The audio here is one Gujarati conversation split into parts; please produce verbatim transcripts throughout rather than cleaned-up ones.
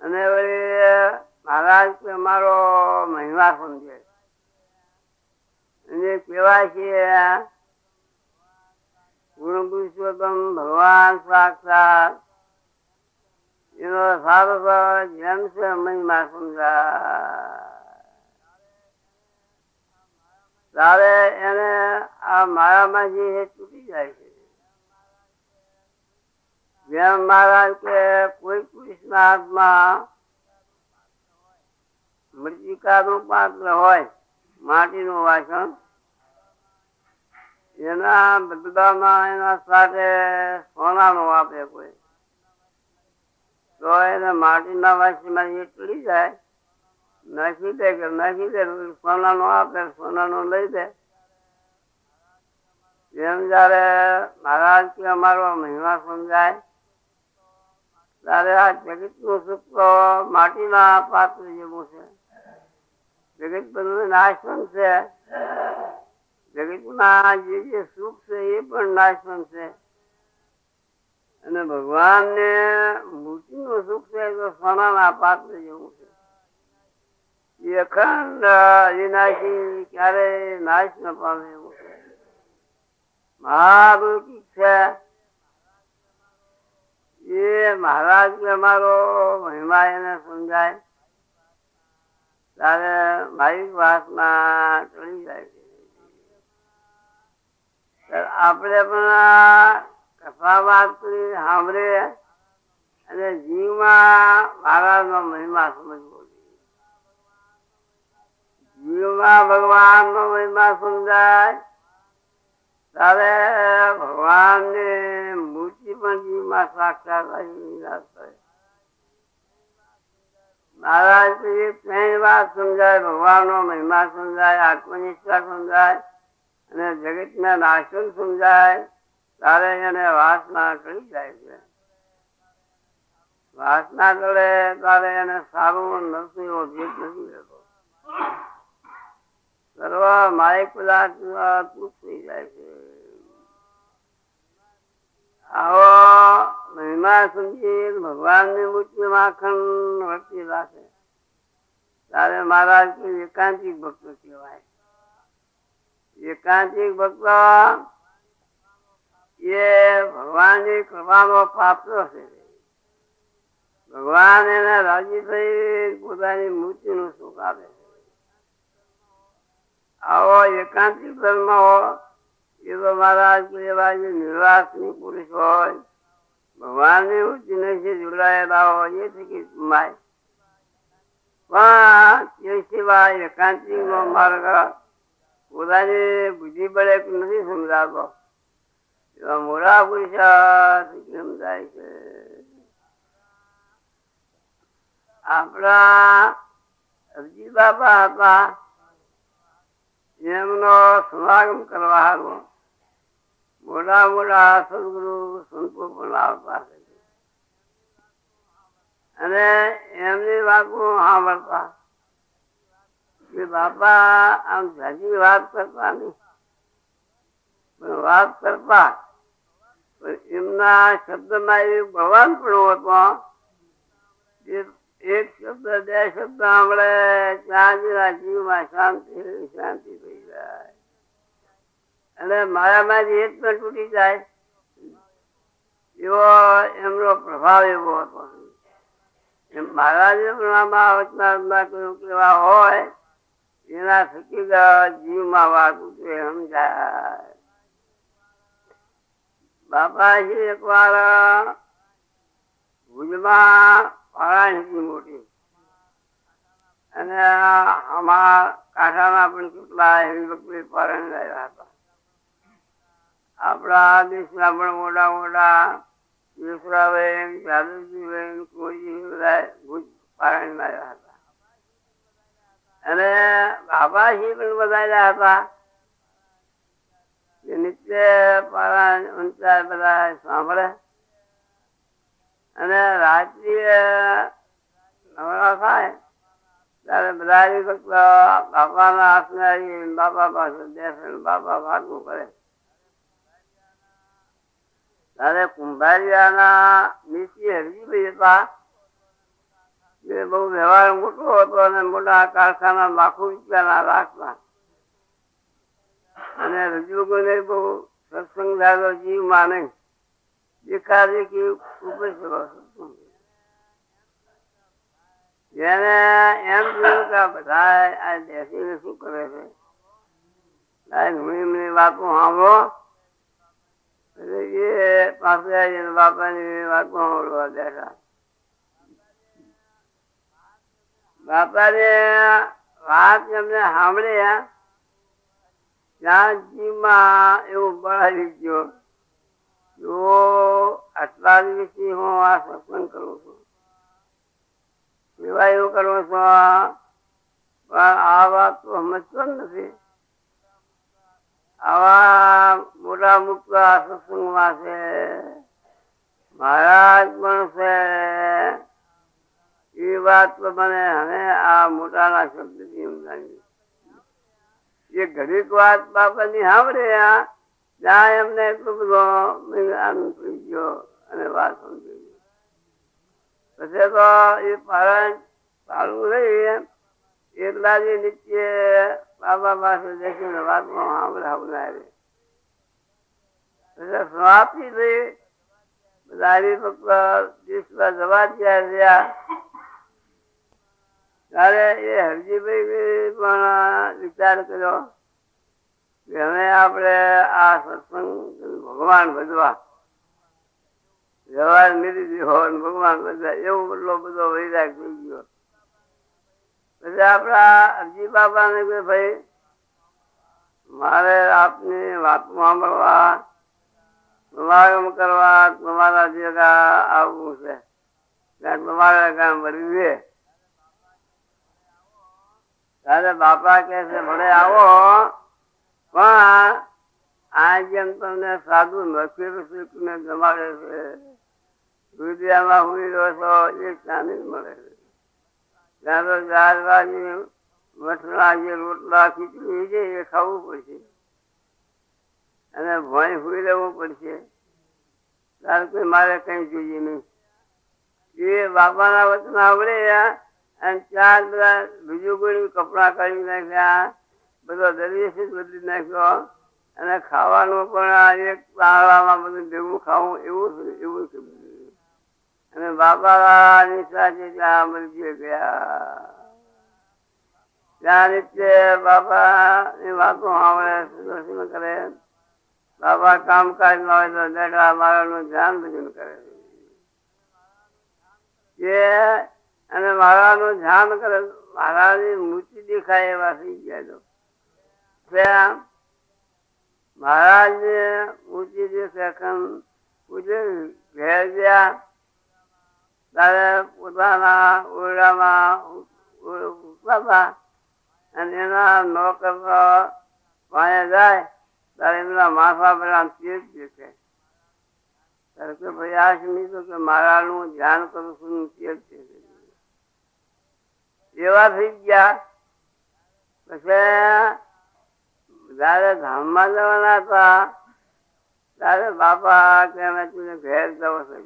અને વળી મહારાજ કે અમારો મહિમા સમજે એને કેવાય છે ગુણ પુરુષોત્તમ ભગવાન સાક્ષાત એનો સારો જેમ છે મહિમા સમજાય ત્યારે એને આ માયામાં જે તૂટી જાય છે. જેમ મહારાજ કે કોઈ પુરુષના હાથમાં મૃતિકાનું પાત્ર હોય, માટીનું વાસણ, એના બદલામાં એના સાથે સોનાનું આપે કોઈ, તો એને માટીના વાસણમાં એ તૂટી જાય, નાખી દે કે નાખી દે સોનાનું આપે, સોનાનું લઈ દે. એમ જયારે મહારાજ કે અમારો મહિમા સમજાય ત્યારે આ જગત નું સુખ તો માટીના પાત્ર જેવું છે. જગત બધું નાશવંત છે. જગત ના જે જે સુખ છે એ પણ નાશવંત છે. અને ભગવાન ને મૂર્તિ નું સુખ છે તો સોનાના પાત્ર જેવું છે. એ અખંડ વિનાશી ક્યારેય નાશ ન પામે એવું છે. મહાલૌકિક છે. એ મહારાજ કે અમારો મહિમા એને સમજાય ત્યારે મારી વાસના ચડી જાય છે. આપણે પણ કથા વાત કરી સાંભળીએ અને જીવમાં મહારાજ નો મહિમા સમજવો જોઈએ. જીવમાં ભગવાન નો મહિમા સમજાય ત્યારે ભગવાન ની મૂર્તિ પણ જીવમાં સાક્ષાત મહારાજ ત્રણ વાત સમજાય. ભગવાન નો મહિમા સમજાય, આત્મનિષ્ઠા સમજાય અને જગત ના નાશન સમજાય ત્યારે એને વાસના કરી જાય છે. વાસના કરે ત્યારે એને સારું નથી એવો ભેદ નથી રહેતો. સર્વ માયક પદાર્થ થઈ જાય છે. આવો મહિમા સમજી ભગવાન ની મૂર્તિ માખણ વર્તી રાખે ત્યારે મહારાજ એકાંતિક ભક્તો કહેવાય. એકાંતિક ભક્તો એ ભગવાન ની કૃપાનો પાત્ર છે. ભગવાન એને રાજી થઈ પોતાની મૂર્તિ નું સુખ આપે છે. આવો એકાંતિક ધર્મ એ તો મહારાજ એવા નિર્વાસની પુરુષ હોય, ભગવાન ની મૂર્તિ જોડાયેલા હોય એ થકી માય. પણ તે સિવાય એકાંતિક નો માર્ગ પોતાની બુદ્ધિ બળે નથી સમજાતો એવા મોડા પુરુષ સમજાય છે. આપણા અરજી બાપા હતા એમનો સમાગમ કરવા હારું મોટા મોટા સદગુરુ સંતો પણ આવતા અને એમની વાતો સાંભળતા કે બાપા આમ જાજી વાત કરતા નહીં પણ વાત કરતા એમના શબ્દમાં એવી ભગવાન પણ હતો. એક શબ્દ બે શબ્દ સાંભળે ત્યાં જીવમાં શાંતિ શાંતિ થઈ જાય અને મારામાં એક પણ તૂટી જાય એવો એમનો પ્રભાવ એવો હતો. મહારાજે પણ કહ્યું કેવા હોય એના થકી જીવમાં વાત સમજાય. બાપાજી એક વાર ભુજમાં પારાયણ મોટી અને અમારા કાંઠાના પણ કેટલા હિન્દુ પારાયણ આવ્યા હતા. આપણા દેશના પણ મોટા મોટા યુસરાબેન, જાદવજીબેન, કોઈ ભુજ પારાયણ આવ્યા હતા અને બાબાજી પણ બધાયા હતા. નિત્ય પારાયણ ઊંચા બધા સાંભળે અને રાત્રિએ નવરા થાય ત્યારે બધા બાપા ના હાથમાં બાપા પાસે બેસે બાપા વાતું કરે ત્યારે કુંભારિયાના નીચે હરજીભાઈ હતા એ બહુ વ્યવહાર મોટો હતો અને મોટા કારખાના લાખો રૂપિયાના રાખતા. અને રજૂગોને બહુ સત્સંગ દાદો જીવ માને દેખાદેખી ઉપર જેને એમ જોયું કે બધા આ બેસીને શું કરે છે, એમની વાતો સાંભળો એ પાસે બાપાની વાતો સાંભળવા બેઠા. બાપા ને વાત એમને સાંભળ્યા ત્યાં જીવમાં એવું બળાવી ગયો, જો આટલા દિવસથી હું આ સત્સંગ કરું છું, સેવા એવું કરું છું, પણ આ વાત તો સમજતો નથી. આવા મોટા મોટા સત્સંગમાં છે, મહારાજ પણ છે, એ વાત તો મને હવે આ મોટાના શબ્દથી સમજાવી. એ ઘડીક વાત બાપાની સાંભળે ત્યાં એમને એટલો બધો આનંદ થઈ ગયો અને વાત સમજી ગઈ. પછી તો એ પારાયણ ચાલુ રહી એટલા જે નિત્ય બાબા પાસે દેખીને વાતમાં સાંભળે સાંભળાવે. પછી સમાપ્તિ થઈ, બધા હરિભક્ત દેશમાં જવા રહ્યા. ત્યારે એ હરજીભાઈ પણ વિચાર કર્યો કે હવે આપણે આ સત્સંગ ભગવાન ભજવા વ્યવહાર મિલી દીધો, ભગવાન બધા એવું એટલો બધો વૈરાગ થઈ ગયો. પછી આપડા હરજી બાબા ને કે ભાઈ મારે આપની વાત સાંભળવા, સમાગમ કરવા તમારા ભેગા આવવું છે, તમારા ગામ ભરવી. ત્યારે બાપા કે છે ભલે આવો, પણ આ જેમ તમને સાધુ નસીને જમાડે છે, દુધિયામાં હુઈ રહ્યો છો એક ચાંદી મળે છે. ત્યાં તો ચાર વાગે મઠના જે રોટલા ખીચડી છે એ ખાવું પડશે અને ભોંય હુઈ રહેવું પડશે. ત્યારે કોઈ મારે કઈ જોઈએ નહીં. એ બાપાના વચન આવડે અને ચાર બધા બીજું કોઈ કપડા કાઢી નાખ્યા, બધો દરિયેશ બદલી નાખ્યો અને ખાવાનું પણ એક તાળામાં બધું ભેગું ખાવું એવું એવું છે. અને બાપા નિશાચે ત્યાં મરજી ગયા. ત્યાં રીતે બાપા ની વાતો સાંભળે, દર્શન કરે. બાપા કામકાજ માં હોય તો બેઠા મારાનું ધ્યાન ભજન કરે છે અને મહારાજનું ધ્યાન કરે. મહારાજની મૂર્તિ દેખાય એવા થઈ ગયા. મહારાજ ને મૂર્તિ દેખાય પૂછે ઘેર ગયા ત્યારે પોતાના ઓરડામાં ઉતરતા અને એના નોકર પાસે જાય ત્યારે એમના માથા પેલા તેજ દેખાય. ત્યારે કે ભાઈ આ સમજી તો કે મહારાજનું ધ્યાન કરું છું તેજ છે. એવા થઈ ગયા. પછી જયારે ધામમાં જવાના હતા ત્યારે બાપા કે અમે તું ઘેર જવો છે,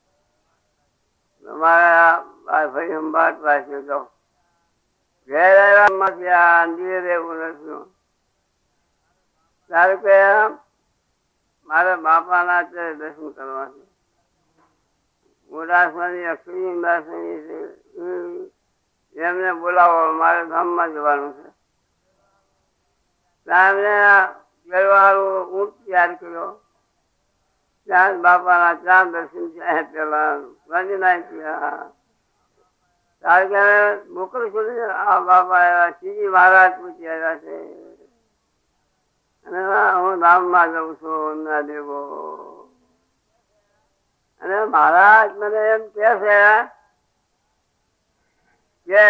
તમારા ભાઈ સંભાળવા છે, જાઓ. ઘેર આવ્યા અંદિર રહેવું નથી. ત્યારે કે મારે બાપાના દર્શન કરવા છે. મોડાસાની અક્ષરી એમને બોલાવો, મારે ધામમાં જવાનું છે. ત્યાં એમને ગરવાળું ઊંટ તૈયાર કર્યો. ત્યાં બાપાના ચાર દર્શન થયા પેલા વંદના થયા. ત્યારે કે મોકલશું આ બાપા આવ્યા, શ્રીજી મહારાજ પૂછી આવ્યા છે અને હું ધામમાં જઉં છું ના દેવો. અને મહારાજ મને એમ કે છે કે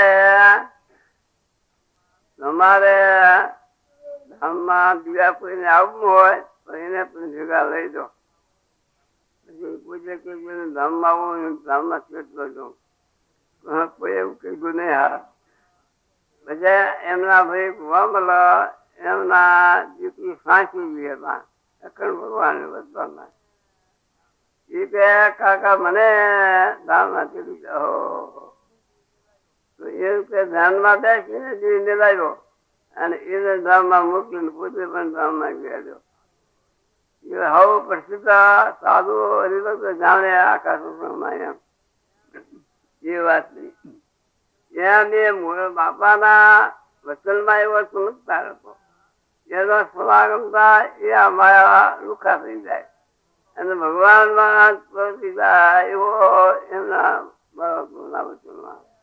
તમારે ધામમાં બીજા કોઈને આવવું હોય તો એને પણ ભેગા લઈ દો. પછી પૂછે કે ધામમાં આવું, ધામમાં કેટલો જાઉં, કોઈ એવું કીધું નહીં. હા. પછી એમના ભાઈ વામલા એમના દીકરી સાંચી હતા અખંડ ભગવાન વધવાના. એ કે કાકા મને ધામમાં કીધું ધ્યાનમાં બેસીને જીવીને લાવ્યો અને એને ધામમાં મૂકીને પોતે પણ ધામમાં ગયેલો. એ હવ પ્રસિદ્ધ સાધુ હરિભક્ત જાણે આખા સત્સંગમાં એમ એ વાત નહીં. બાપાના વચનમાં એવો ચમત્કાર હતો. એનો સમાગમ થાય એ આ માયા લુખા થઈ જાય અને ભગવાનમાં એવો એમના બાળકોના વચનમાં